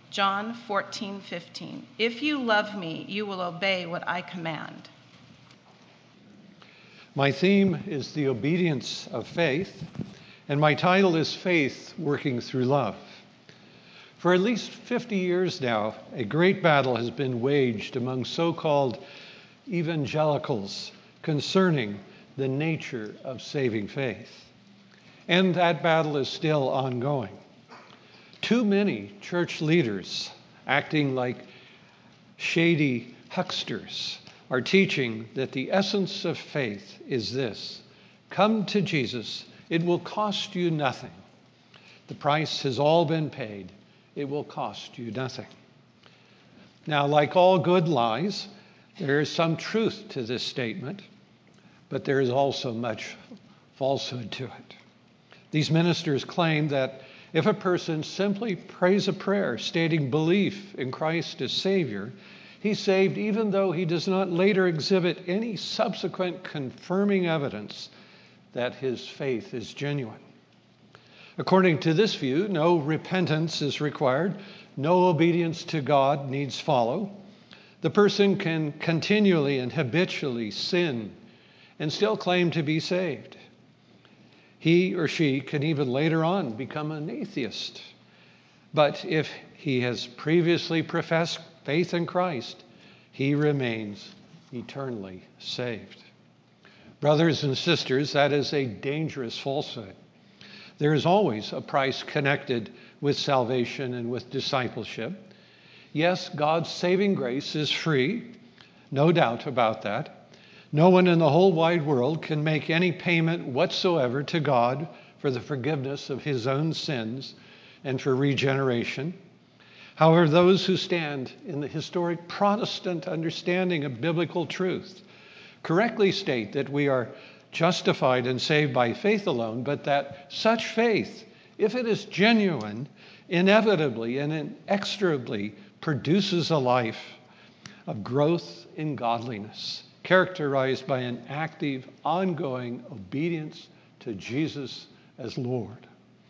John 14:15. If you love me, you will obey what I command. My theme is the obedience of faith, and my title is Faith Working Through Love. For at least 50 years now, a great battle has been waged among so-called evangelicals concerning the nature of saving faith. And that battle is still ongoing. Too many church leaders, acting like shady hucksters, are teaching that the essence of faith is this: come to Jesus, it will cost you nothing. The price has all been paid, it will cost you nothing. Now, like all good lies, there is some truth to this statement, but there is also much falsehood to it. These ministers claim that if a person simply prays a prayer stating belief in Christ as Savior, he's saved even though he does not later exhibit any subsequent confirming evidence that his faith is genuine. According to this view, no repentance is required, no obedience to God needs follow. The person can continually and habitually sin and still claim to be saved. He or she can even later on become an atheist. But if he has previously professed faith in Christ, he remains eternally saved. Brothers and sisters, that is a dangerous falsehood. There is always a price connected with salvation and with discipleship. Yes, God's saving grace is free, no doubt about that. No one in the whole wide world can make any payment whatsoever to God for the forgiveness of his own sins and for regeneration. However, those who stand in the historic Protestant understanding of biblical truth correctly state that we are justified and saved by faith alone, but that such faith, if it is genuine, inevitably and inexorably produces a life of growth in godliness, characterized by an active, ongoing obedience to Jesus as Lord.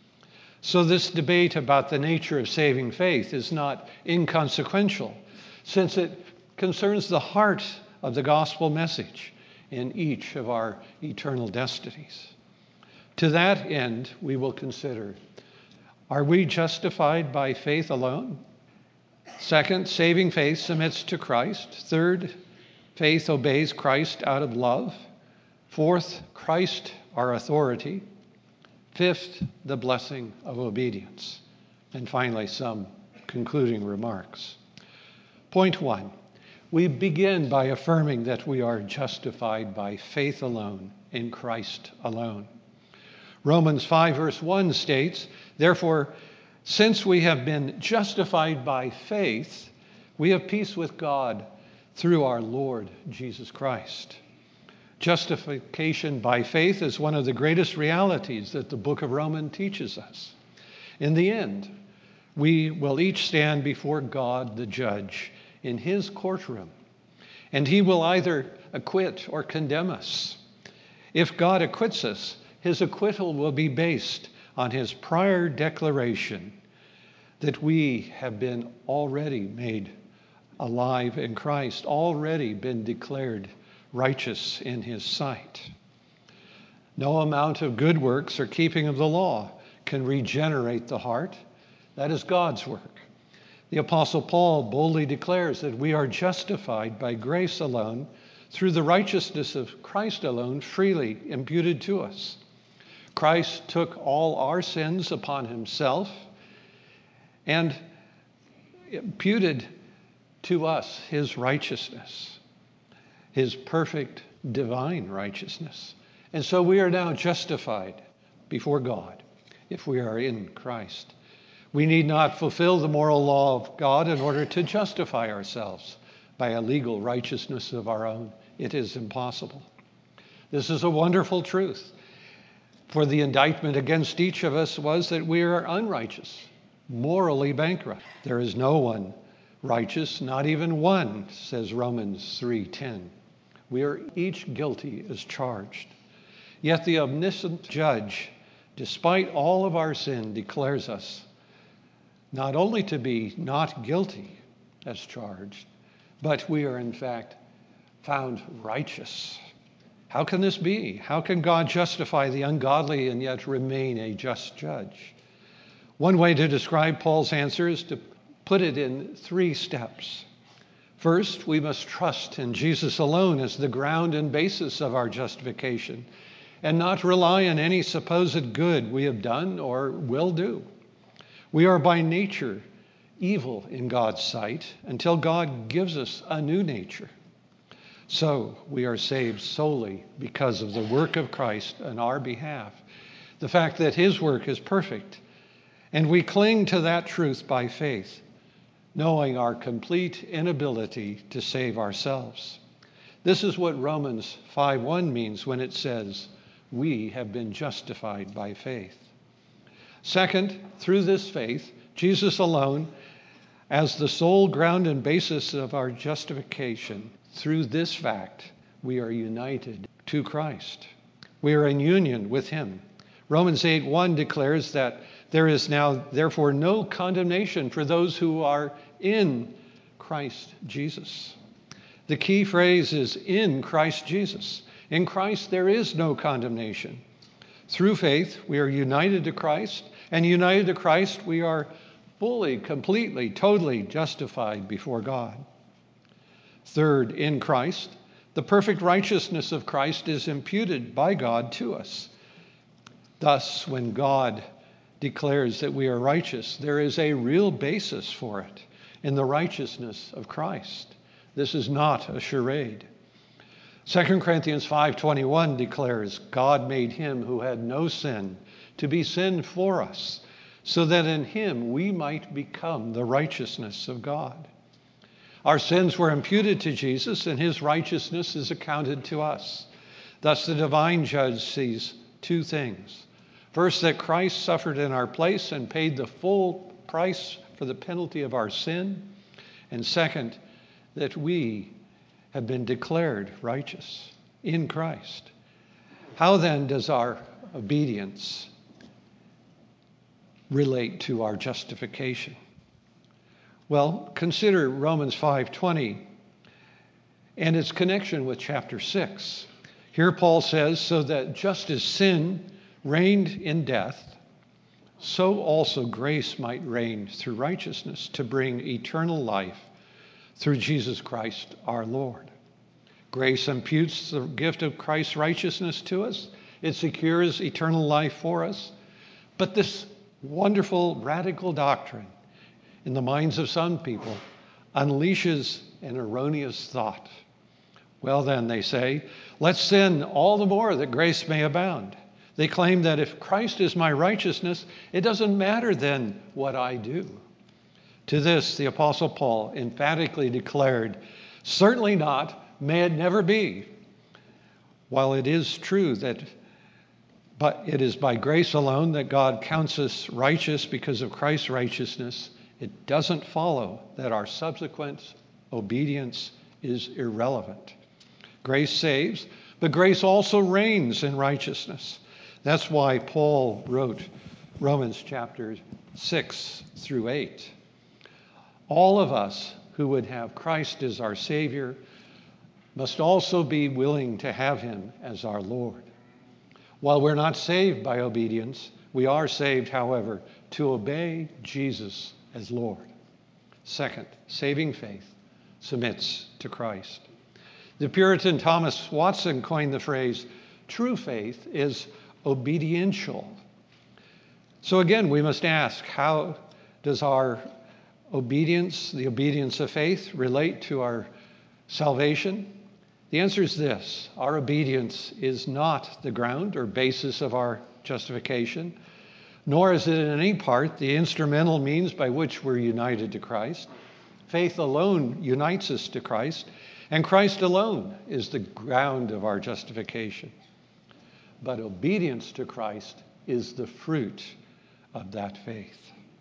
So this debate about the nature of saving faith is not inconsequential, since it concerns the heart of the gospel message in each of our eternal destinies. To that end, we will consider, are we justified by faith alone? Second, saving faith submits to Christ. Third, faith obeys Christ out of love. Fourth, Christ our authority. Fifth, the blessing of obedience. And finally, some concluding remarks. Point one, we begin by affirming that we are justified by faith alone, in Christ alone. Romans 5 verse 1 states, therefore, since we have been justified by faith, we have peace with God through our Lord Jesus Christ. Justification by faith is one of the greatest realities that the book of Romans teaches us. In the end, we will each stand before God the judge in his courtroom, and he will either acquit or condemn us. If God acquits us, his acquittal will be based on his prior declaration that we have been already made alive in Christ, already been declared righteous in his sight. No amount of good works or keeping of the law can regenerate the heart. That is God's work. The Apostle Paul boldly declares that we are justified by grace alone, through the righteousness of Christ alone, freely imputed to us. Christ took all our sins upon himself and imputed to us his righteousness, his perfect divine righteousness. And so we are now justified before God if we are in Christ. We need not fulfill the moral law of God in order to justify ourselves by a legal righteousness of our own. It is impossible. This is a wonderful truth, for the indictment against each of us was that we are unrighteous, morally bankrupt. There is no one righteous, not even one, says Romans 3:10. We are each guilty as charged. Yet the omniscient judge, despite all of our sin, declares us not only to be not guilty as charged, but we are in fact found righteous. How can this be? How can God justify the ungodly and yet remain a just judge? One way to describe Paul's answer is to put it in 3 steps. First, we must trust in Jesus alone as the ground and basis of our justification, and not rely on any supposed good we have done or will do. We are by nature evil in God's sight until God gives us a new nature. So we are saved solely because of the work of Christ on our behalf, the fact that his work is perfect, and we cling to that truth by faith, knowing our complete inability to save ourselves. This is what Romans 5:1 means when it says, we have been justified by faith. Second, through this faith, Jesus alone, as the sole ground and basis of our justification, through this fact, we are united to Christ. We are in union with him. Romans 8:1 declares that there is now, therefore, no condemnation for those who are in Christ Jesus. The key phrase is in Christ Jesus. In Christ, there is no condemnation. Through faith, we are united to Christ, and united to Christ, we are fully, completely, totally justified before God. Third, in Christ, the perfect righteousness of Christ is imputed by God to us. Thus, when God declares that we are righteous, there is a real basis for it in the righteousness of Christ. This is not a charade. 2 Corinthians 5:21 declares, God made him who had no sin to be sin for us, so that in him we might become the righteousness of God. Our sins were imputed to Jesus, and his righteousness is accounted to us. Thus, the divine judge sees 2 things. First, that Christ suffered in our place and paid the full price for the penalty of our sin. And second, that we have been declared righteous in Christ. How then does our obedience relate to our justification? Well, consider Romans 5:20 and its connection with chapter 6. Here Paul says, so that just as sin reigned in death, so also grace might reign through righteousness to bring eternal life through Jesus Christ our Lord. Grace imputes the gift of Christ's righteousness to us. It secures eternal life for us. But this wonderful, radical doctrine in the minds of some people unleashes an erroneous thought. Well then, they say, let's sin all the more that grace may abound. They claim that if Christ is my righteousness, it doesn't matter then what I do. To this, the Apostle Paul emphatically declared, certainly not, may it never be. While it is true but it is by grace alone that God counts us righteous because of Christ's righteousness, it doesn't follow that our subsequent obedience is irrelevant. Grace saves, but grace also reigns in righteousness. That's why Paul wrote Romans chapter 6 through 8. All of us who would have Christ as our Savior must also be willing to have him as our Lord. While we're not saved by obedience, we are saved, however, to obey Jesus as Lord. Second, saving faith submits to Christ. The Puritan Thomas Watson coined the phrase, true faith is obediential. So again, we must ask, how does our obedience, the obedience of faith, relate to our salvation? The answer is this: our obedience is not the ground or basis of our justification, nor is it in any part the instrumental means by which we're united to Christ. Faith alone unites us to Christ, and Christ alone is the ground of our justification. But obedience to Christ is the fruit of that faith.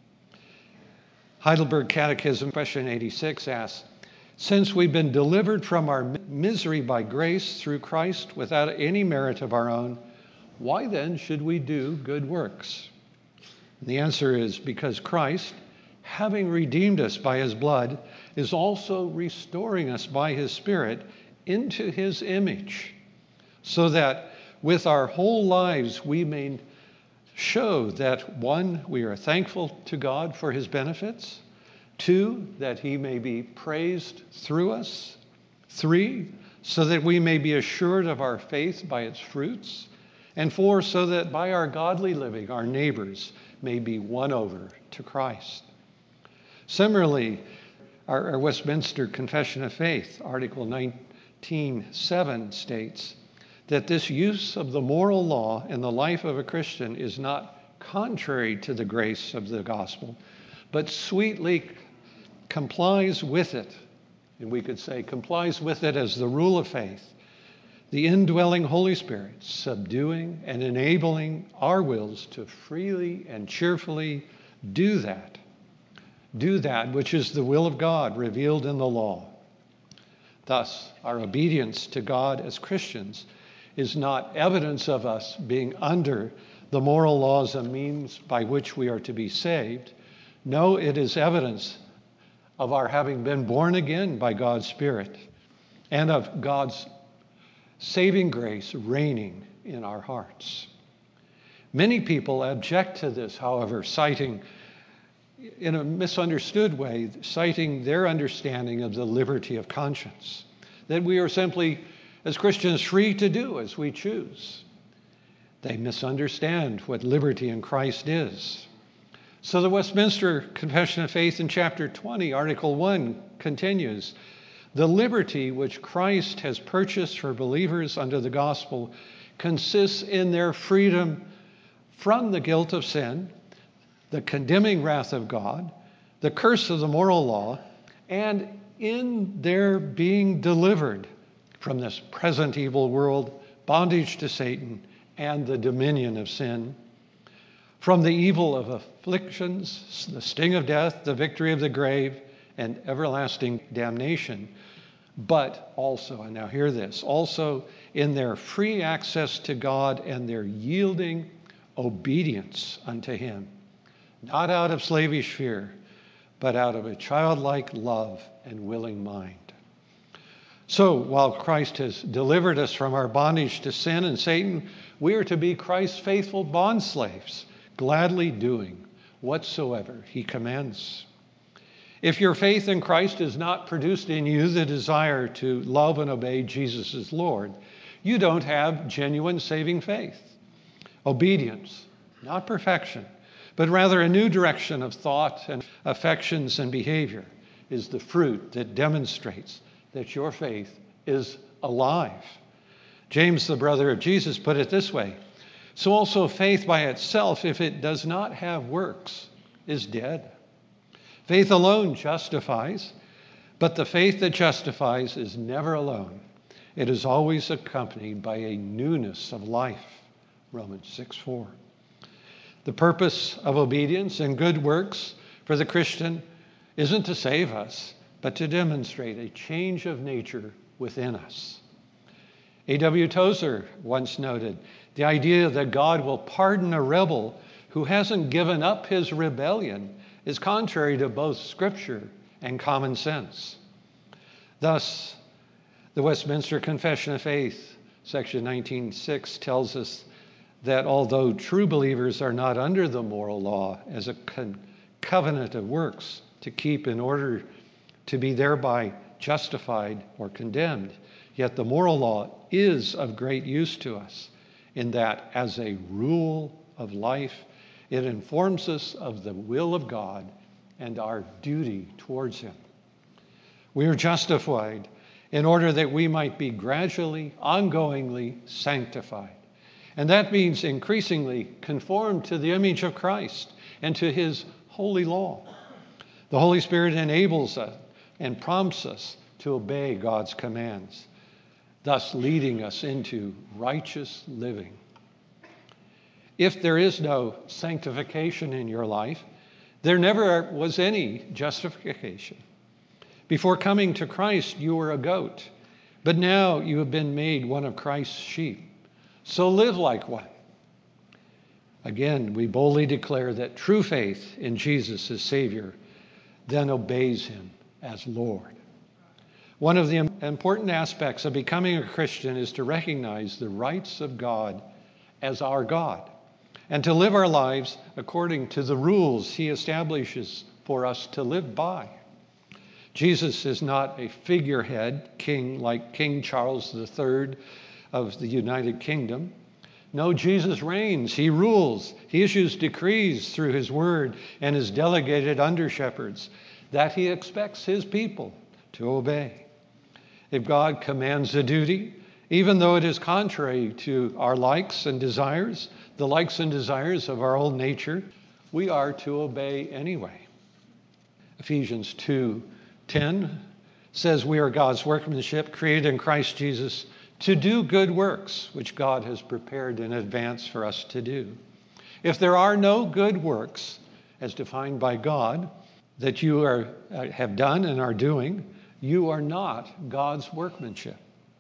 Heidelberg Catechism, question 86 asks, since we've been delivered from our misery by grace through Christ without any merit of our own, why then should we do good works? And the answer is because Christ, having redeemed us by his blood, is also restoring us by his Spirit into his image, so that with our whole lives we may show that, one, we are thankful to God for his benefits; two, that he may be praised through us; three, so that we may be assured of our faith by its fruits; and four, so that by our godly living our neighbors may be won over to Christ. Similarly, our Westminster Confession of Faith, Article 19:7, states that this use of the moral law in the life of a Christian is not contrary to the grace of the gospel, but sweetly complies with it. And we could say complies with it as the rule of faith, the indwelling Holy Spirit subduing and enabling our wills to freely and cheerfully do that which is the will of God revealed in the law. Thus, our obedience to God as Christians is not evidence of us being under the moral laws and means by which we are to be saved. No, it is evidence of our having been born again by God's Spirit and of God's saving grace reigning in our hearts. Many people object to this, however, citing, in a misunderstood way, citing their understanding of the liberty of conscience, that we are simply, as Christians, free to do as we choose. They misunderstand what liberty in Christ is. So the Westminster Confession of Faith in chapter 20, Article 1 continues, the liberty which Christ has purchased for believers under the gospel consists in their freedom from the guilt of sin, the condemning wrath of God, the curse of the moral law, and in their being delivered from this present evil world, bondage to Satan, and the dominion of sin, from the evil of afflictions, the sting of death, the victory of the grave, and everlasting damnation, but also, and now hear this, also in their free access to God and their yielding obedience unto him, not out of slavish fear, but out of a childlike love and willing mind. So, while Christ has delivered us from our bondage to sin and Satan, we are to be Christ's faithful bondslaves, gladly doing whatsoever he commands. If your faith in Christ has not produced in you the desire to love and obey Jesus as Lord, you don't have genuine saving faith. Obedience, not perfection, but rather a new direction of thought and affections and behavior, is the fruit that demonstrates that your faith is alive. James, the brother of Jesus, put it this way: so also faith by itself, if it does not have works, is dead. Faith alone justifies, but the faith that justifies is never alone. It is always accompanied by a newness of life. Romans 6:4. The purpose of obedience and good works for the Christian isn't to save us, but to demonstrate a change of nature within us. A.W. Tozer once noted, the idea that God will pardon a rebel who hasn't given up his rebellion is contrary to both Scripture and common sense. Thus, the Westminster Confession of Faith, section 19:6, tells us that although true believers are not under the moral law as a covenant of works to keep in order to be thereby justified or condemned, yet the moral law is of great use to us in that, as a rule of life, it informs us of the will of God and our duty towards him. We are justified in order that we might be gradually, ongoingly sanctified. And that means increasingly conformed to the image of Christ and to his holy law. The Holy Spirit enables us and prompts us to obey God's commands, thus leading us into righteous living. If there is no sanctification in your life, there never was any justification. Before coming to Christ, you were a goat, but now you have been made one of Christ's sheep. So live like one. Again, we boldly declare that true faith in Jesus as Savior then obeys him as Lord. One of the important aspects of becoming a Christian is to recognize the rights of God as our God and to live our lives according to the rules he establishes for us to live by. Jesus is not a figurehead king like King Charles III of the United Kingdom. No, Jesus reigns. He rules. He issues decrees through his word and his delegated under-shepherds that he expects his people to obey. If God commands a duty, even though it is contrary to our likes and desires, the likes and desires of our old nature, we are to obey anyway. Ephesians 2:10 says we are God's workmanship, created in Christ Jesus to do good works, which God has prepared in advance for us to do. If there are no good works, as defined by God, that you have done and are doing, you are not God's workmanship.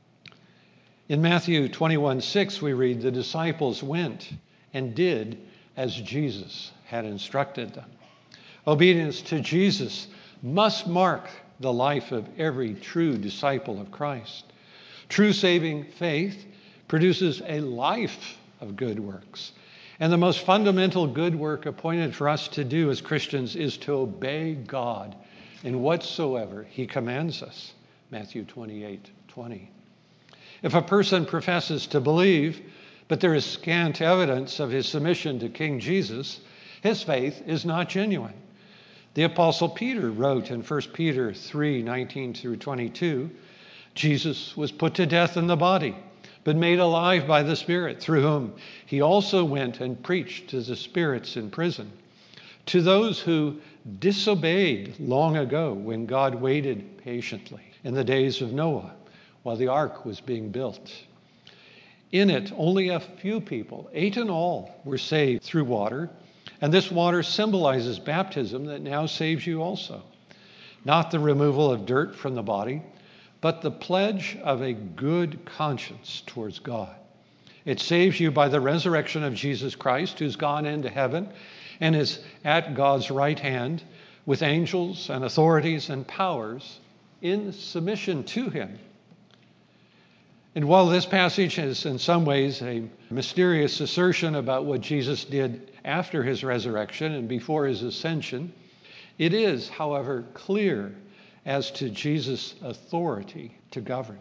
In Matthew 21:6, we read, the disciples went and did as Jesus had instructed them. Obedience to Jesus must mark the life of every true disciple of Christ. True saving faith produces a life of good works. And the most fundamental good work appointed for us to do as Christians is to obey God in whatsoever he commands us. Matthew 28:20. If a person professes to believe, but there is scant evidence of his submission to King Jesus, his faith is not genuine. The Apostle Peter wrote in 1 Peter 3:19-22, Jesus was put to death in the body, but made alive by the Spirit, through whom he also went and preached to the spirits in prison, to those who disobeyed long ago when God waited patiently in the days of Noah while the ark was being built. In it, only a few people, 8 in all, were saved through water, and this water symbolizes baptism that now saves you also. Not the removal of dirt from the body, but the pledge of a good conscience towards God. It saves you by the resurrection of Jesus Christ, who's gone into heaven and is at God's right hand with angels and authorities and powers in submission to him. And while this passage is in some ways a mysterious assertion about what Jesus did after his resurrection and before his ascension, it is, however, clear as to Jesus' authority to govern.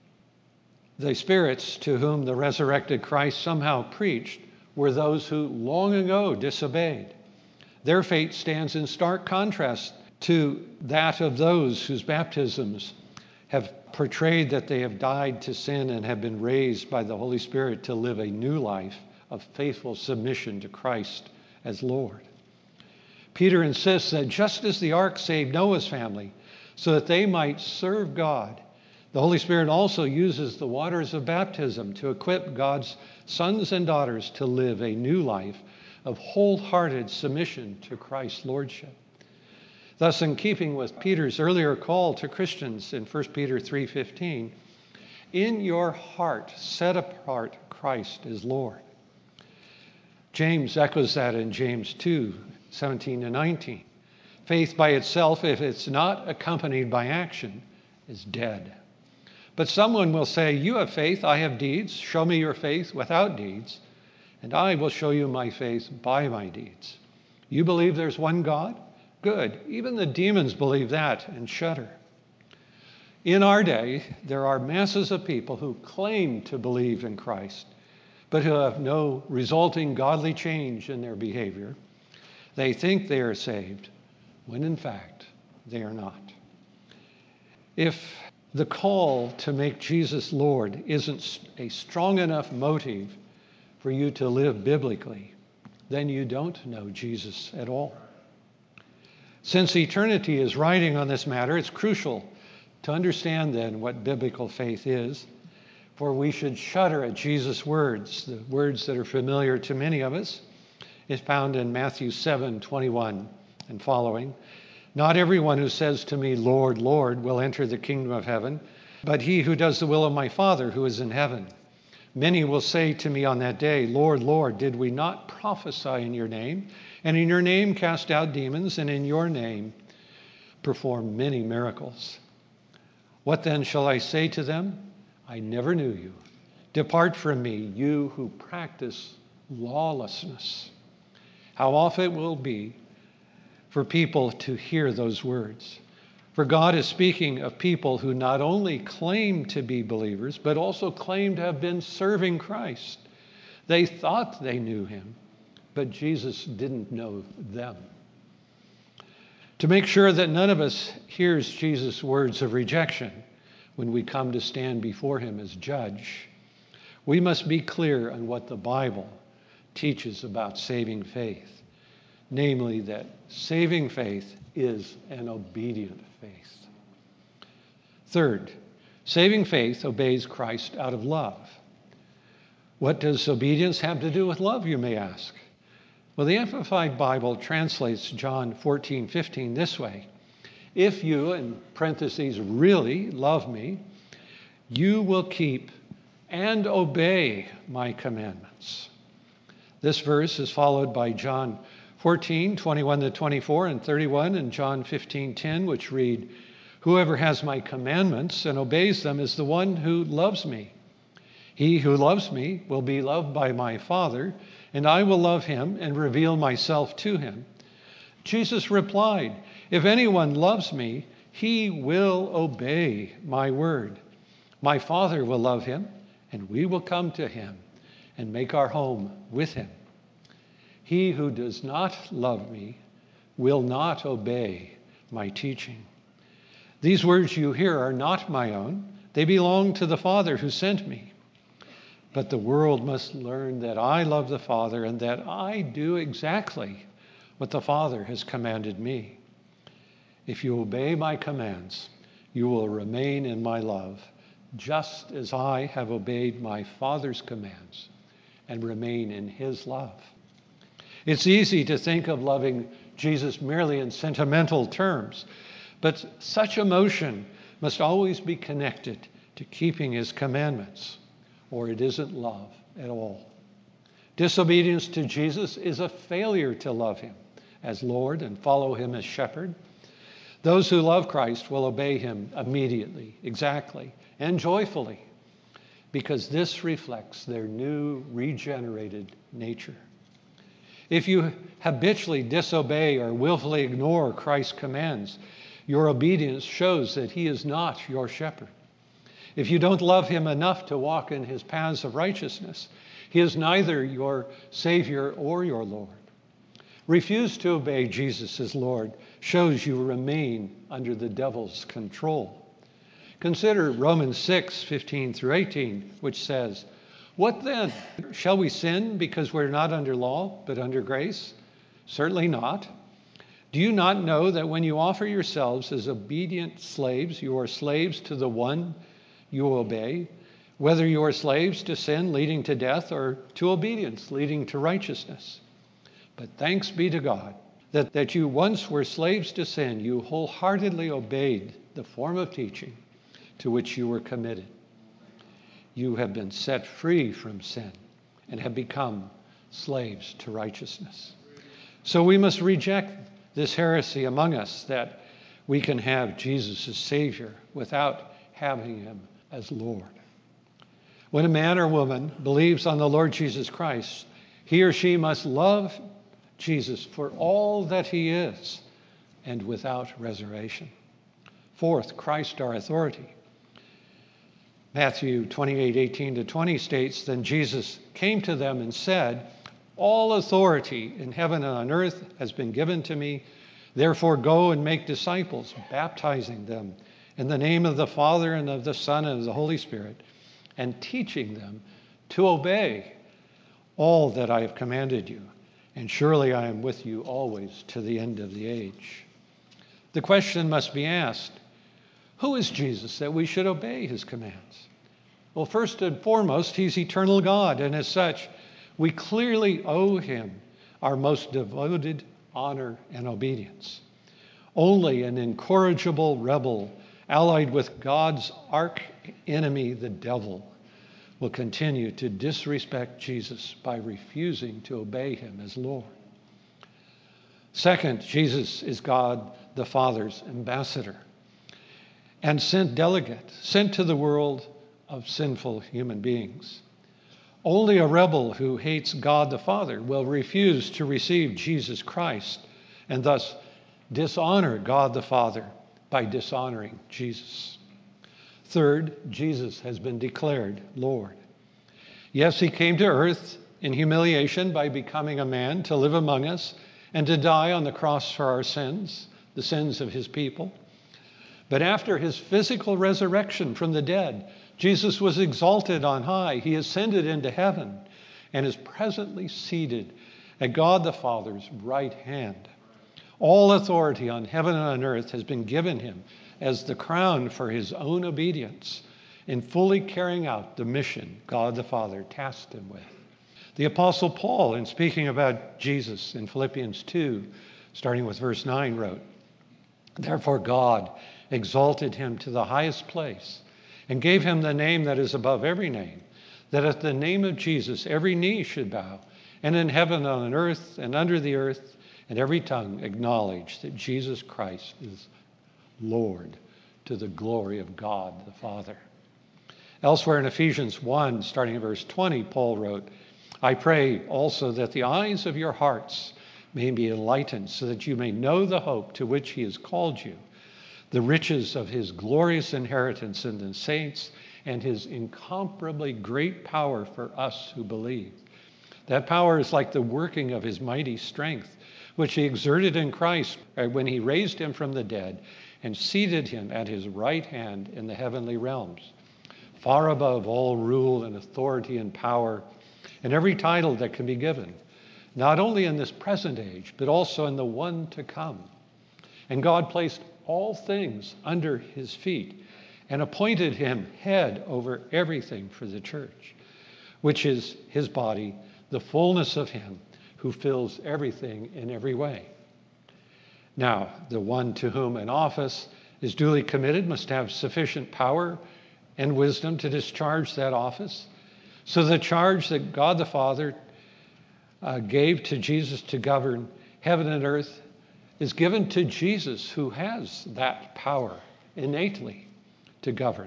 The spirits to whom the resurrected Christ somehow preached were those who long ago disobeyed. Their fate stands in stark contrast to that of those whose baptisms have portrayed that they have died to sin and have been raised by the Holy Spirit to live a new life of faithful submission to Christ as Lord. Peter insists that just as the ark saved Noah's family so that they might serve God, the Holy Spirit also uses the waters of baptism to equip God's sons and daughters to live a new life of wholehearted submission to Christ's lordship. Thus, in keeping with Peter's earlier call to Christians in 1 Peter 3:15, in your heart set apart Christ as Lord. James echoes that in James 2:17-19. Faith by itself, if it's not accompanied by action, is dead. But someone will say, you have faith, I have deeds. Show me your faith without deeds, and I will show you my faith by my deeds. You believe there's one God? Good. Even the demons believe that and shudder. In our day, there are masses of people who claim to believe in Christ, but who have no resulting godly change in their behavior. They think they are saved, when in fact, they are not. If the call to make Jesus Lord isn't a strong enough motive for you to live biblically, then you don't know Jesus at all. Since eternity is riding on this matter, it's crucial to understand then what biblical faith is, for we should shudder at Jesus' words, the words that are familiar to many of us. It's found in Matthew 7:21 and following. Not everyone who says to me, Lord, Lord, will enter the kingdom of heaven, but he who does the will of my Father who is in heaven. Many will say to me on that day, Lord, Lord, did we not prophesy in your name, and in your name cast out demons, and in your name performed many miracles. What then shall I say to them? I never knew you. Depart from me, you who practice lawlessness. How often it will be for people to hear those words. For God is speaking of people who not only claim to be believers, but also claim to have been serving Christ. They thought they knew him, but Jesus didn't know them. To make sure that none of us hears Jesus' words of rejection when we come to stand before him as judge, we must be clear on what the Bible teaches about saving faith. Namely, that saving faith is an obedient faith. Third, saving faith obeys Christ out of love. What does obedience have to do with love, you may ask? Well, the Amplified Bible translates John 14:15 this way. If you, in parentheses, really love me, you will keep and obey my commandments. This verse is followed by John 14:21-24 and 31, and John 15:10, which read, whoever has my commandments and obeys them is the one who loves me. He who loves me will be loved by my Father, and I will love him and reveal myself to him. Jesus replied, if anyone loves me, he will obey my word. My Father will love him, and we will come to him and make our home with him. He who does not love me will not obey my teaching. These words you hear are not my own. They belong to the Father who sent me. But the world must learn that I love the Father and that I do exactly what the Father has commanded me. If you obey my commands, you will remain in my love, just as I have obeyed my Father's commands and remain in his love. It's easy to think of loving Jesus merely in sentimental terms, but such emotion must always be connected to keeping his commandments, or it isn't love at all. Disobedience to Jesus is a failure to love him as Lord and follow him as shepherd. Those who love Christ will obey him immediately, exactly, and joyfully, because this reflects their new regenerated nature. If you habitually disobey or willfully ignore Christ's commands, your obedience shows that he is not your shepherd. If you don't love him enough to walk in his paths of righteousness, he is neither your Savior or your Lord. Refuse to obey Jesus as Lord shows you remain under the devil's control. Consider Romans 6:15-18, which says, what then? Shall we sin because we're not under law, but under grace? Certainly not. Do you not know that when you offer yourselves as obedient slaves, you are slaves to the one you obey, whether you are slaves to sin leading to death or to obedience leading to righteousness? But thanks be to God that you once were slaves to sin, you wholeheartedly obeyed the form of teaching to which you were committed. You have been set free from sin and have become slaves to righteousness. So we must reject this heresy among us that we can have Jesus as Savior without having him as Lord. When a man or woman believes on the Lord Jesus Christ, he or she must love Jesus for all that he is and without reservation. Fourth, Christ our authority. Matthew 28:18-20 states, then Jesus came to them and said, all authority in heaven and on earth has been given to me. Therefore go and make disciples, baptizing them in the name of the Father and of the Son and of the Holy Spirit, and teaching them to obey all that I have commanded you. And surely I am with you always to the end of the age. The question must be asked, who is Jesus that we should obey his commands? Well, first and foremost, he's eternal God, and as such, we clearly owe him our most devoted honor and obedience. Only an incorrigible rebel, allied with God's arch enemy, the devil, will continue to disrespect Jesus by refusing to obey him as Lord. Second, Jesus is God the Father's ambassador and sent delegate, sent to the world of sinful human beings. Only a rebel who hates God the Father will refuse to receive Jesus Christ and thus dishonor God the Father by dishonoring Jesus. Third, Jesus has been declared Lord. Yes, he came to earth in humiliation by becoming a man to live among us and to die on the cross for our sins, the sins of his people. But after his physical resurrection from the dead, Jesus was exalted on high. He ascended into heaven and is presently seated at God the Father's right hand. All authority on heaven and on earth has been given him as the crown for his own obedience in fully carrying out the mission God the Father tasked him with. The Apostle Paul, in speaking about Jesus in Philippians 2, starting with verse 9, wrote, "Therefore God exalted him to the highest place and gave him the name that is above every name, that at the name of Jesus every knee should bow, and in heaven and on earth and under the earth, and every tongue acknowledge that Jesus Christ is Lord, to the glory of God the Father." Elsewhere in Ephesians 1, starting in verse 20, Paul wrote, "I pray also that the eyes of your hearts may be enlightened, so that you may know the hope to which he has called you, the riches of his glorious inheritance in the saints, and his incomparably great power for us who believe. That power is like the working of his mighty strength, which he exerted in Christ when he raised him from the dead and seated him at his right hand in the heavenly realms, far above all rule and authority and power and every title that can be given, not only in this present age, but also in the one to come. And God placed all things under his feet and appointed him head over everything for the church, which is his body, the fullness of him who fills everything in every way. Now, the one to whom an office is duly committed must have sufficient power and wisdom to discharge that office. So the charge that God the Father gave to Jesus to govern heaven and earth is given to Jesus, who has that power innately to govern.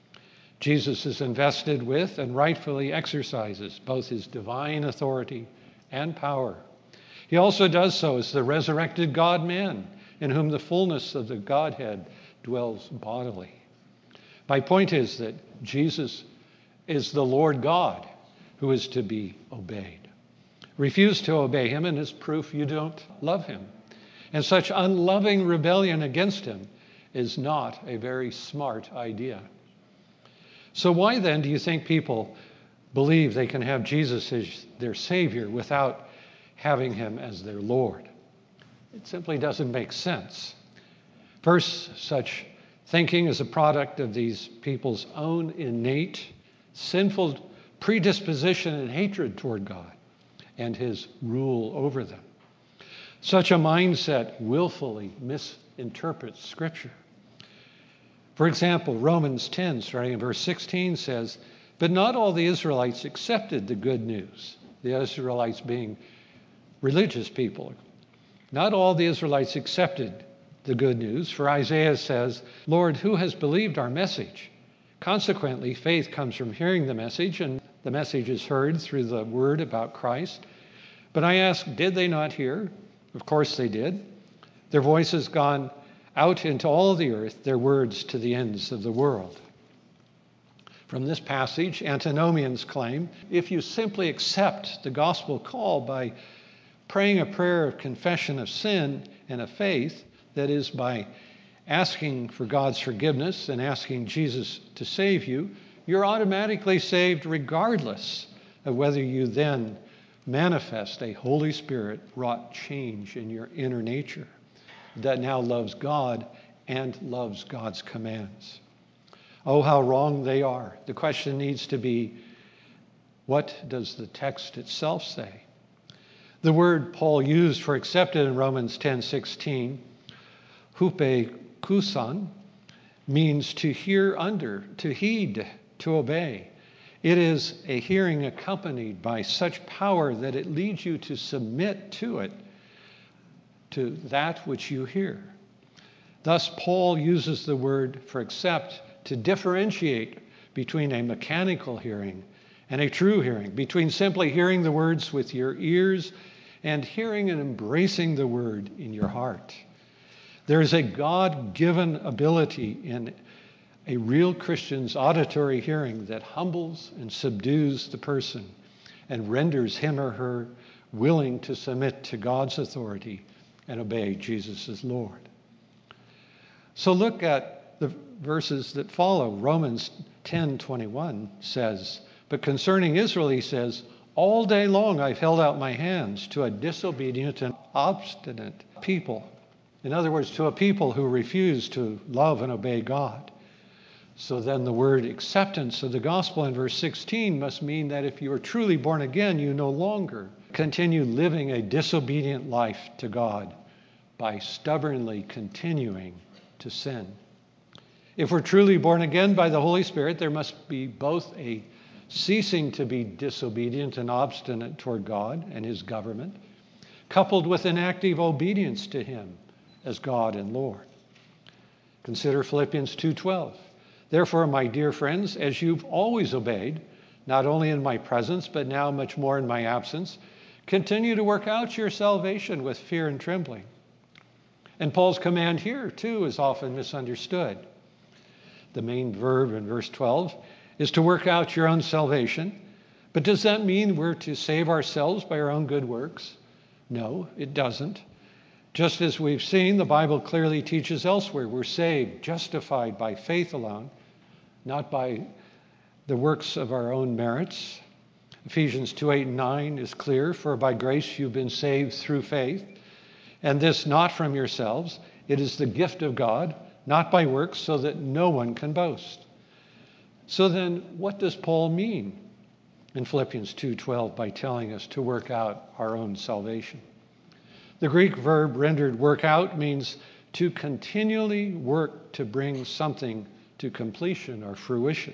Jesus is invested with and rightfully exercises both his divine authority and power. He also does so as the resurrected God-man, in whom the fullness of the Godhead dwells bodily. My point is that Jesus is the Lord God who is to be obeyed. Refuse to obey him, and it's proof you don't love him. And such unloving rebellion against him is not a very smart idea. So why then do you think people believe they can have Jesus as their Savior without having him as their Lord? It simply doesn't make sense. First, such thinking is a product of these people's own innate sinful predisposition and hatred toward God and his rule over them. Such a mindset willfully misinterprets Scripture. For example, Romans 10, starting in verse 16, says, "But not all the Israelites accepted the good news." The Israelites being religious people. Not all the Israelites accepted the good news, for Isaiah says, "Lord, who has believed our message?" Consequently, faith comes from hearing the message, and the message is heard through the word about Christ. But I ask, did they not hear? Of course they did. Their voice has gone out into all the earth, their words to the ends of the world. From this passage, antinomians claim, if you simply accept the gospel call by praying a prayer of confession of sin and of faith, that is, by asking for God's forgiveness and asking Jesus to save you, you're automatically saved regardless of whether you then manifest a Holy Spirit-wrought change in your inner nature that now loves God and loves God's commands. Oh, how wrong they are. The question needs to be, what does the text itself say? The word Paul used for accepted in Romans 10:16, hupeikusan, means to hear under, to heed, to obey. It is a hearing accompanied by such power that it leads you to submit to it, to that which you hear. Thus, Paul uses the word for accept to differentiate between a mechanical hearing and a true hearing, between simply hearing the words with your ears and hearing and embracing the word in your heart. There is a God-given ability in a real Christian's auditory hearing that humbles and subdues the person and renders him or her willing to submit to God's authority and obey Jesus as Lord. So look at the verses that follow. Romans 10:21 says, "But concerning Israel," he says, "all day long I've held out my hands to a disobedient and obstinate people." In other words, to a people who refuse to love and obey God. So then the word acceptance of the gospel in verse 16 must mean that if you are truly born again, you no longer continue living a disobedient life to God by stubbornly continuing to sin. If we're truly born again by the Holy Spirit, there must be both a ceasing to be disobedient and obstinate toward God and his government, coupled with an active obedience to him as God and Lord. Consider Philippians 2:12. "Therefore, my dear friends, as you've always obeyed, not only in my presence, but now much more in my absence, continue to work out your salvation with fear and trembling." And Paul's command here, too, is often misunderstood. The main verb in verse 12 is to work out your own salvation. But does that mean we're to save ourselves by our own good works? No, it doesn't. Just as we've seen, the Bible clearly teaches elsewhere, we're saved, justified by faith alone, not by the works of our own merits. Ephesians 2:8-9 is clear, "For by grace you've been saved through faith, and this not from yourselves. It is the gift of God, not by works, so that no one can boast." So then, what does Paul mean in Philippians 2:12 by telling us to work out our own salvation? The Greek verb rendered work out means to continually work to bring something to completion or fruition.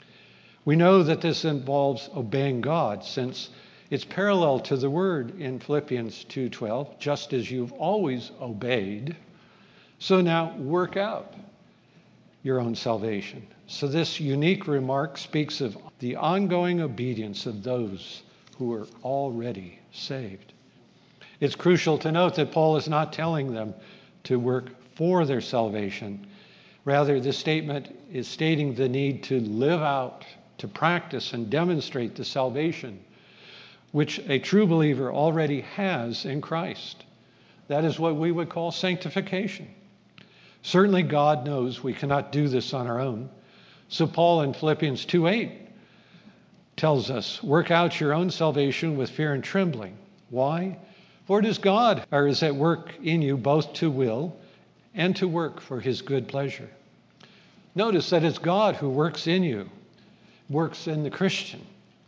We know that this involves obeying God, since it's parallel to the word in Philippians 2:12, "just as you've always obeyed, so now work out your own salvation." So this unique remark speaks of the ongoing obedience of those who are already saved. It's crucial to note that Paul is not telling them to work for their salvation. Rather, this statement is stating the need to live out, to practice and demonstrate the salvation which a true believer already has in Christ. That is what we would call sanctification. Certainly God knows we cannot do this on our own. So Paul in Philippians 2:8 tells us, "Work out your own salvation with fear and trembling." Why? "For it is God who is at work in you both to will and to work for his good pleasure." Notice that it's God who works in you, works in the Christian.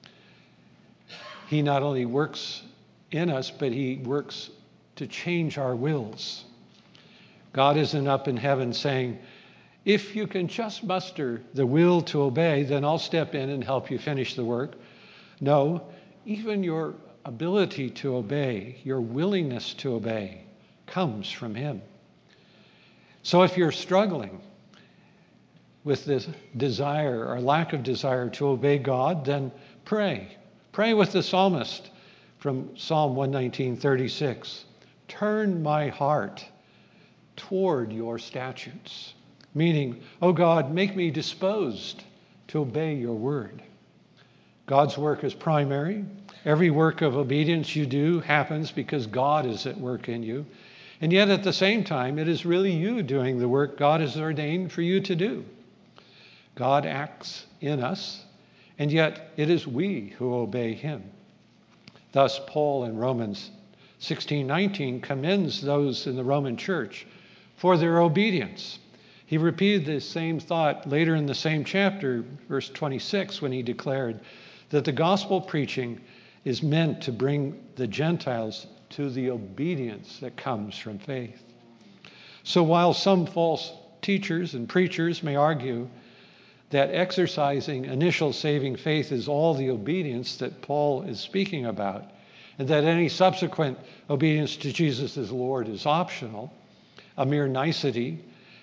He not only works in us, but he works to change our wills. God isn't up in heaven saying, "If you can just muster the will to obey, then I'll step in and help you finish the work." No, even your ability to obey, your willingness to obey, comes from him. So if you're struggling with this desire or lack of desire to obey God, then pray. Pray with the psalmist from Psalm 119:36. "Turn my heart toward your statutes." Meaning, "Oh God, make me disposed to obey your word." God's work is primary. Every work of obedience you do happens because God is at work in you. And yet at the same time, it is really you doing the work God has ordained for you to do. God acts in us, and yet it is we who obey him. Thus, Paul in Romans 16:19 commends those in the Roman church for their obedience. He repeated this same thought later in the same chapter, verse 26, when he declared that the gospel preaching is meant to bring the Gentiles to the obedience that comes from faith. So while some false teachers and preachers may argue that exercising initial saving faith is all the obedience that Paul is speaking about, and that any subsequent obedience to Jesus as Lord is optional, a mere nicety,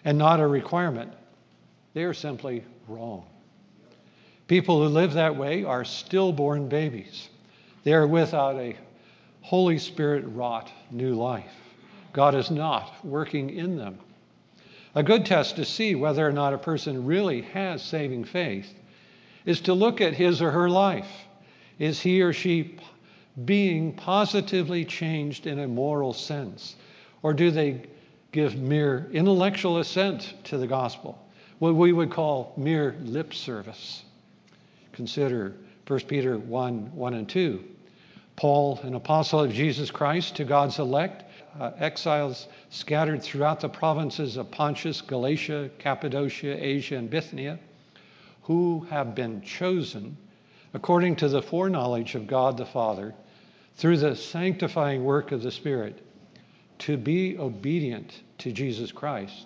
and not a requirement, they are simply wrong. People who live that way are stillborn babies. They are without a Holy Spirit-wrought new life. God is not working in them. A good test to see whether or not a person really has saving faith is to look at his or her life. Is he or she being positively changed in a moral sense? Or do they give mere intellectual assent to the gospel, what we would call mere lip service? Consider 1 Peter 1 and 2. Paul, an apostle of Jesus Christ, to God's elect, exiles scattered throughout the provinces of Pontus, Galatia, Cappadocia, Asia, and Bithynia, who have been chosen according to the foreknowledge of God the Father, through the sanctifying work of the Spirit, to be obedient to Jesus Christ.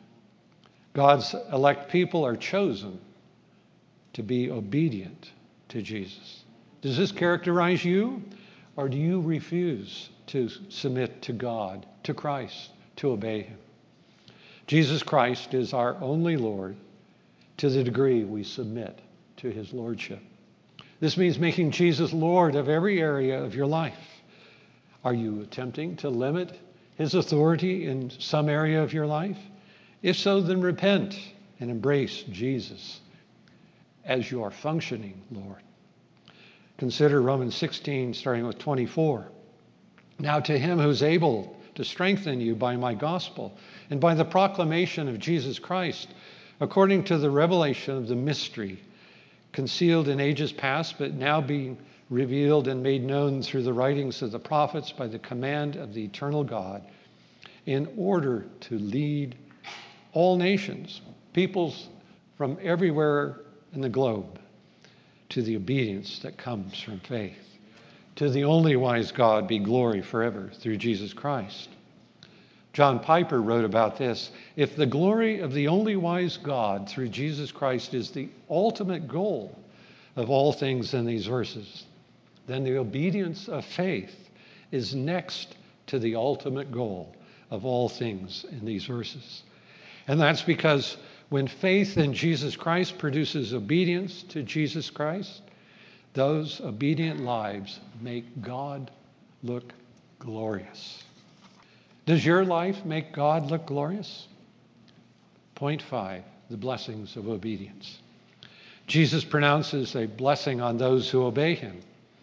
God's elect people are chosen to be obedient to Jesus. Does this characterize you, or do you refuse to submit to God, to Christ, to obey him? Jesus Christ is our only Lord to the degree we submit to his lordship. This means making Jesus Lord of every area of your life. Are you attempting to limit his authority in some area of your life? If so, then repent and embrace Jesus as your functioning Lord. Consider Romans 16, starting with 24. Now to him who's able to strengthen you by my gospel and by the proclamation of Jesus Christ, according to the revelation of the mystery, concealed in ages past, but now being revealed and made known through the writings of the prophets by the command of the eternal God, in order to lead all nations, peoples from everywhere in the globe, to the obedience that comes from faith. To the only wise God be glory forever through Jesus Christ. John Piper wrote about this: if the glory of the only wise God through Jesus Christ is the ultimate goal of all things in these verses, then the obedience of faith is next to the ultimate goal of all things in these verses. And that's because when faith in Jesus Christ produces obedience to Jesus Christ, those obedient lives make God look glorious. Does your life make God look glorious? Point 5, the blessings of obedience. Jesus pronounces a blessing on those who obey him.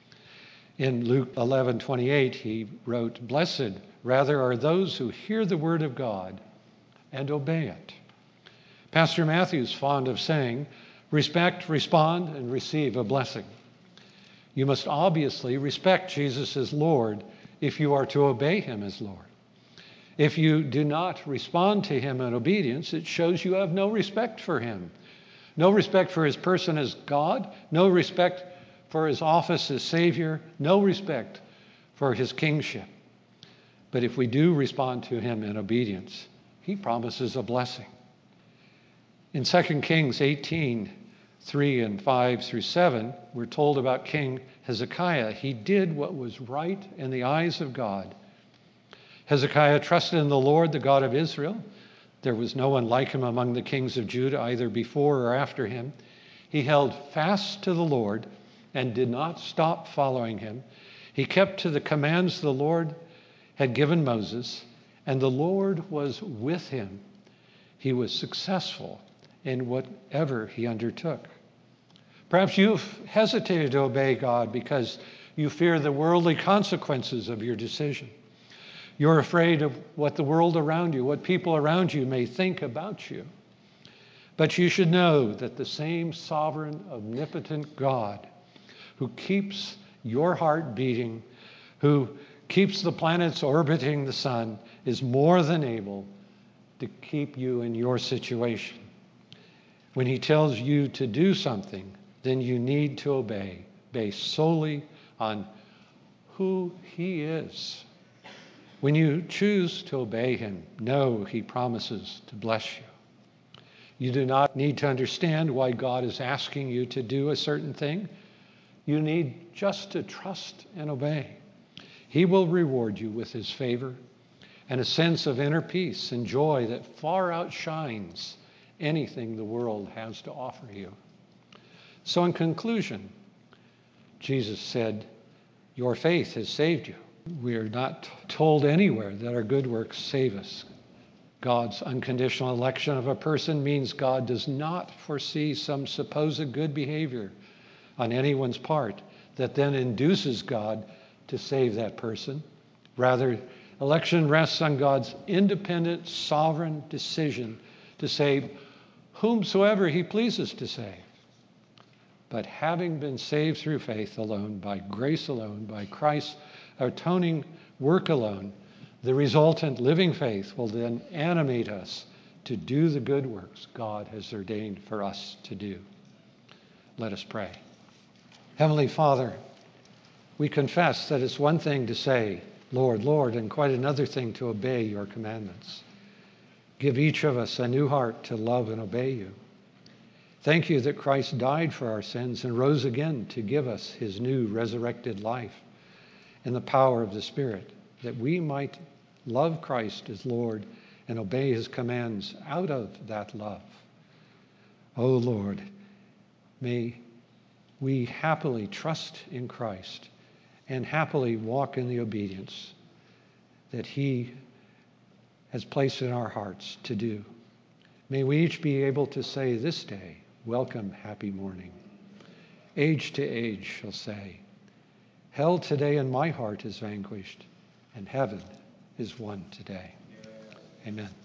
In Luke 11:28, he wrote, "Blessed rather are those who hear the word of God and obey it." Pastor Matthew is fond of saying, respect, respond, and receive a blessing. You must obviously respect Jesus as Lord if you are to obey him as Lord. If you do not respond to him in obedience, it shows you have no respect for him. No respect for his person as God, no respect for his office as Savior, no respect for his kingship. But if we do respond to him in obedience, he promises a blessing. In 2 Kings 18:3 and 5 through 7, we're told about King Hezekiah. He did what was right in the eyes of God. Hezekiah trusted in the Lord, the God of Israel. There was no one like him among the kings of Judah, either before or after him. He held fast to the Lord and did not stop following him. He kept to the commands the Lord had given Moses, and the Lord was with him. He was successful in whatever he undertook. Perhaps you've hesitated to obey God because you fear the worldly consequences of your decision. You're afraid of what the world around you, what people around you may think about you. But you should know that the same sovereign, omnipotent God who keeps your heart beating, who keeps the planets orbiting the sun, is more than able to keep you in your situation. When he tells you to do something, then you need to obey, based solely on who he is. When you choose to obey him, know he promises to bless you. You do not need to understand why God is asking you to do a certain thing. You need just to trust and obey. He will reward you with his favor and a sense of inner peace and joy that far outshines anything the world has to offer you. So in conclusion, Jesus said, "Your faith has saved you." We are not told anywhere that our good works save us. God's unconditional election of a person means God does not foresee some supposed good behavior on anyone's part that then induces God to save that person. Rather, election rests on God's independent, sovereign decision to save whomsoever he pleases to save. But having been saved through faith alone, by grace alone, by Christ's atoning work alone, the resultant living faith will then animate us to do the good works God has ordained for us to do. Let us pray. Heavenly Father, we confess that it's one thing to say, "Lord, Lord," and quite another thing to obey your commandments. Give each of us a new heart to love and obey you. Thank you that Christ died for our sins and rose again to give us his new resurrected life and the power of the Spirit, that we might love Christ as Lord and obey his commands out of that love. Oh Lord, may we happily trust in Christ and happily walk in the obedience that he has placed in our hearts to do. May we each be able to say this day, "Welcome, happy morning." Age to age shall say, "Hell today in my heart is vanquished, and heaven is won today." Amen.